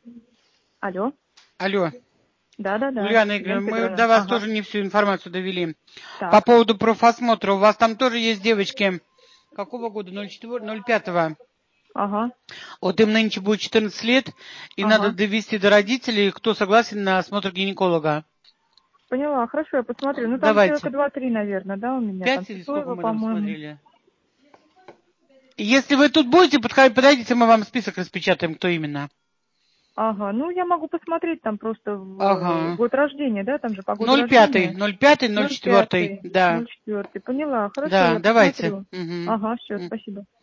Алло. Алло. Да-да-да. Ульяна Игоревна, мы до вас тоже не всю информацию довели. Так. По поводу профосмотра. У вас там тоже есть девочки. Какого года? 05-го. Ага. Вот им нынче будет 14 лет, и надо довести до родителей, кто согласен на осмотр гинеколога. Поняла, хорошо, я посмотрю. Ну, там Давайте. человека 2-3, наверное, да, у меня? 5 там или сколько Сысоева, мы там по-моему. смотрели? Если вы тут будете, подойдите, мы вам список распечатаем, кто именно. Ага, ну, я могу посмотреть там просто год рождения, да, там же по году 05-й, рождения. 05-й, 04-й, да. 04-й, поняла, хорошо, Да, я давайте. посмотрю. Ага, все, спасибо.